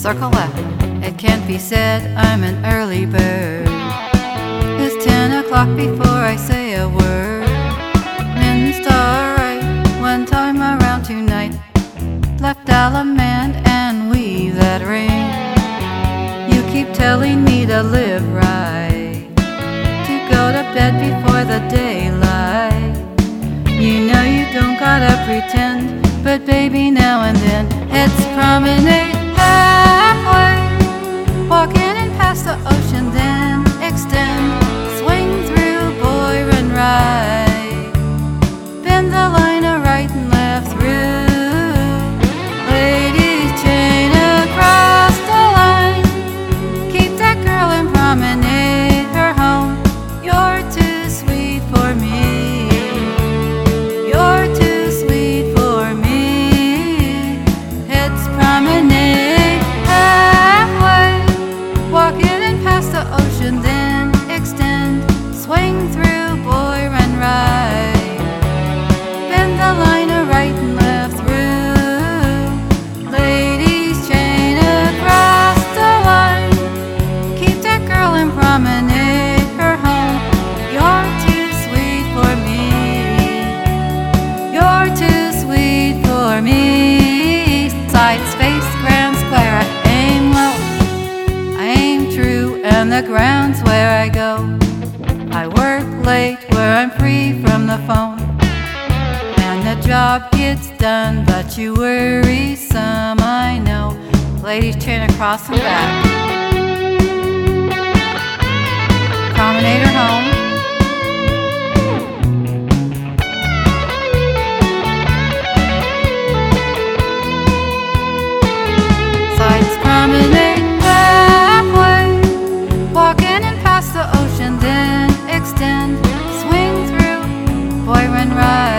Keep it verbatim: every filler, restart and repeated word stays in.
circle left. It can't be said I'm an early bird. It's ten o'clock before I say a word. Men star right one time around tonight. Left Alamand and weave that ring. You keep telling me to live right, to go to bed before the daylight. You know you don't gotta pretend, but baby now and then it's promenade halfway, walking in past the ocean, then extend, swing through Boyron right, bend the line of right and left through. Ladies chain across the line, keep that girl and promenade her home. You're too sweet for me, you're too sweet for me. It's promenade halfway, walking in past the ocean, then extend, swing through Boyron right, bend the line of right and left through. Ladies chain across the line, keep that girl and promenade her home. You're too sweet for me, you're too sweet for me. Side space, Grand Square, I aim low, I aim true, and the ground's where I go. I work late where I'm free from the phone, and the job gets done, but you worry some, I know. Ladies chain across and back, promenade her home. Sides promenade halfway, walking in past the ocean, then extend, swing through Boyron right.